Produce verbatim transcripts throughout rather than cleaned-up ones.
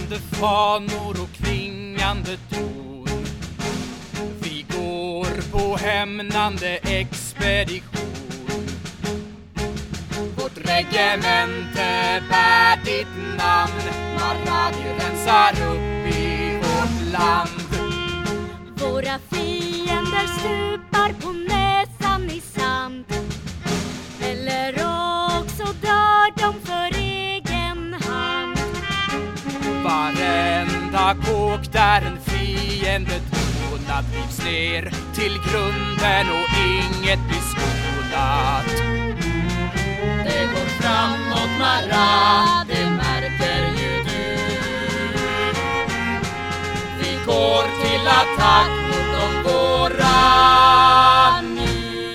Vajande fanor och klingande ton. Vi går på hämnande expedition. Vårt regemente bär ditt namn. Maradi rensar upp i vårt land. Våra fiender stupar på näsan i sand. Eller också dör de för egen hand. Varenda kåk där en fiende trånat rivs ner till grunden och inget blir skonat. Det går framåt Marra, det märker ju du. Vi går till attack mot de våra nu.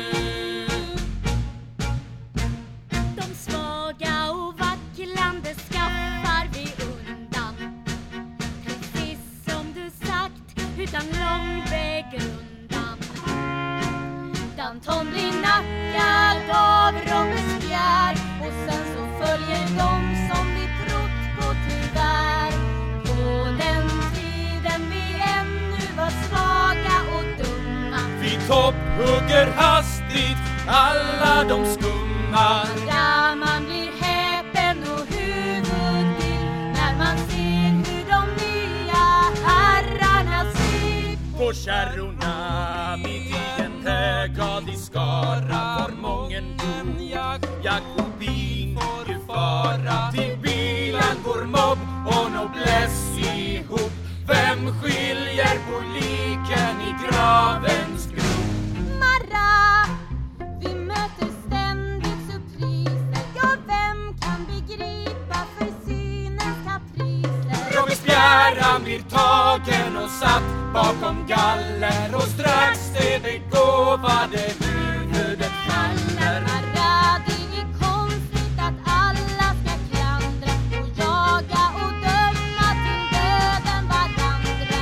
De svaga och vacklande skaffar vi undan. Precis som du sagt, utan lång begrundan. Danton blir nackad av Robespierre. Och sen så följer de som vi trott på tyvärr. På den tiden vi ännu var svaga och dumma. Vi topphugger hastigt alla de skumma. Ja, man blir häpen och huvudvill när man ser hur de nya herrarna ser på kärrorna mitt i en högadig skara. Var mången god Jakobin får fara. Till bilen går mobb och nobless ihop. Vem skiljer på liken i gravens grop? Marra, vi möter ständigt surpriser. Ja, vem kan begripa för synens kapriser? Robespierre han blir tagen och satt bakom galler. Och strax det begåvade huvudet faller. Marra, det är konstigt att alla ska klandra och jaga och döma till döden varandra.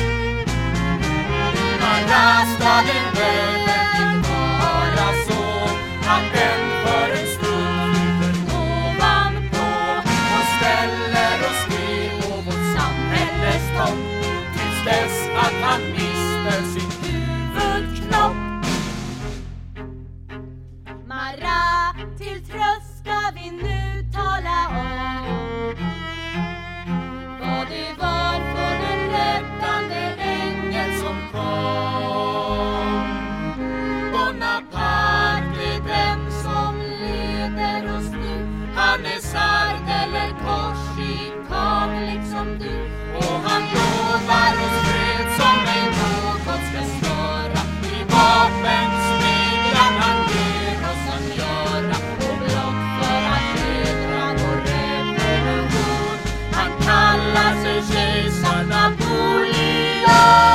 Marra, staden behöver inte vara så att den för en stund flyter ovanpå och ställer oss ner på vårt samhälles topp tills dess att han mister sin huvudknopp. Marra, till tröst ska vi nu tala om vad det var för en räddande ängel som kom. Bonaparte är den som leder oss nu. Han är sard eller korsikav liksom du. Och han lovar oss fred som en något ska störa. I vapensmedjan han ger oss att göra. Och blott för att hedra vår revolution. Han kallar sig kejsar Napoleon.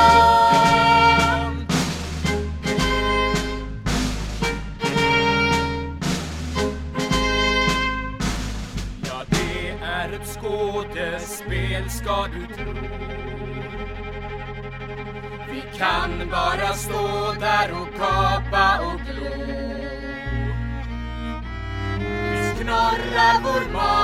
Ja, det är ett skådespel ska du tro. Vi kan bara stå där och kapa och glo. Vi knorrar vår mat.